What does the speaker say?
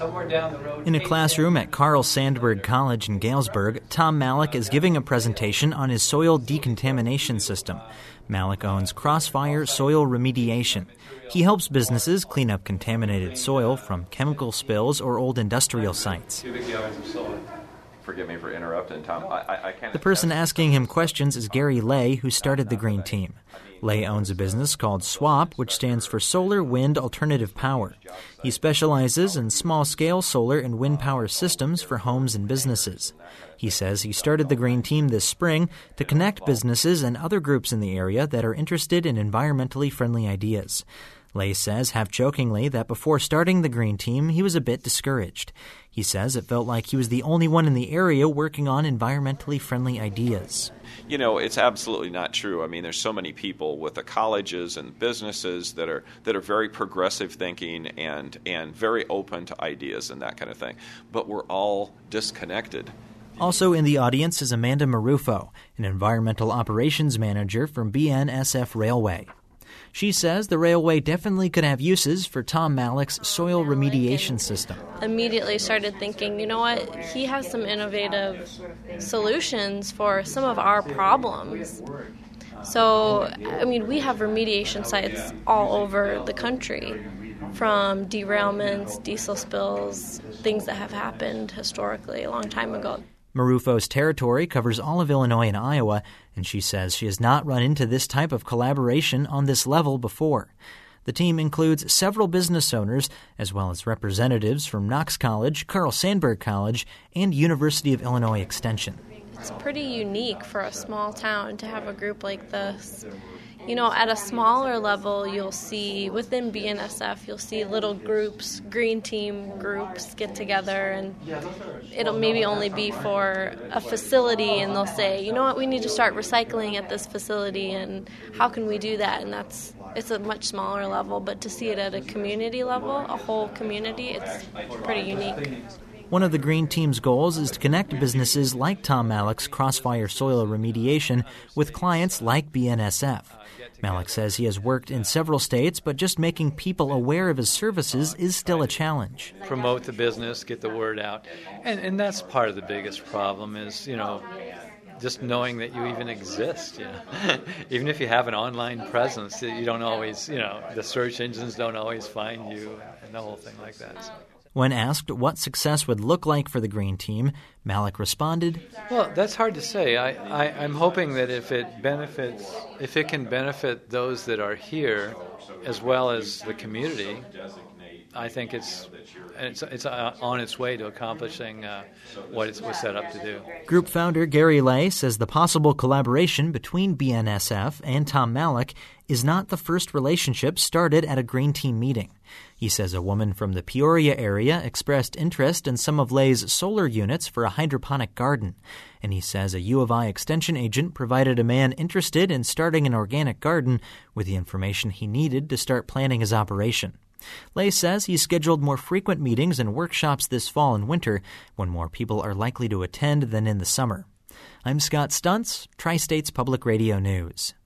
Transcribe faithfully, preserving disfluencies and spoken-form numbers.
somewhere down the road. In a classroom at Carl Sandburg College in Galesburg, Tom Malik is giving a presentation on his soil decontamination system. Malik owns Crossfire Soil Remediation. He helps businesses clean up contaminated soil from chemical spills or old industrial sites. Cubic yards of soil. Forgive me for interrupting, Tom. I, I, I can't. The person asking him questions is Gary Lay, who started the Green Team. Lay owns a business called SWAP, which stands for Solar Wind Alternative Power. He specializes in small-scale solar and wind power systems for homes and businesses. He says he started the Green Team this spring to connect businesses and other groups in the area that are interested in environmentally friendly ideas. Lay says, half-jokingly, that before starting the Green Team, he was a bit discouraged. He says it felt like he was the only one in the area working on environmentally friendly ideas. You know, it's absolutely not true. I mean, there's so many people with the colleges and businesses that are that are very progressive thinking and, and very open to ideas and that kind of thing. But we're all disconnected. Also in the audience is Amanda Marufo, an environmental operations manager from B N S F Railway. She says the railway definitely could have uses for Tom Malik's soil remediation system. Immediately started thinking, you know what, he has some innovative solutions for some of our problems. So, I mean, we have remediation sites all over the country, from derailments, diesel spills, things that have happened historically a long time ago. Marufo's territory covers all of Illinois and Iowa, and she says she has not run into this type of collaboration on this level before. The team includes several business owners, as well as representatives from Knox College, Carl Sandburg College, and University of Illinois Extension. It's pretty unique for a small town to have a group like this. You know, at a smaller level, you'll see, within B N S F, you'll see little groups, Green Team groups get together, and it'll maybe only be for a facility, and they'll say, you know what, we need to start recycling at this facility, and how can we do that? And that's, it's a much smaller level, but to see it at a community level, a whole community, it's pretty unique. One of the Green Team's goals is to connect businesses like Tom Malik's Crossfire Soil Remediation with clients like B N S F. Malik says he has worked in several states, but just making people aware of his services is still a challenge. Promote the business, get the word out. And and that's part of the biggest problem is, you know, just knowing that you even exist. You know? Even if you have an online presence, you don't always, you know, the search engines don't always find you and the whole thing like that. So. When asked what success would look like for the Green Team, Malik responded, "Well, that's hard to say. I, I, I'm hoping that if it benefits, if it can benefit those that are here, as well as the community, I think it's it's it's on its way to accomplishing uh, what it was set up to do." Group founder Gary Lay says the possible collaboration between B N S F and Tom Malik is not the first relationship started at a Green Team meeting. He says a woman from the Peoria area expressed interest in some of Lay's solar units for a hydroponic garden. And he says a U of I extension agent provided a man interested in starting an organic garden with the information he needed to start planning his operation. Lay says he's scheduled more frequent meetings and workshops this fall and winter when more people are likely to attend than in the summer. I'm Scott Stuntz, Tri-States Public Radio News.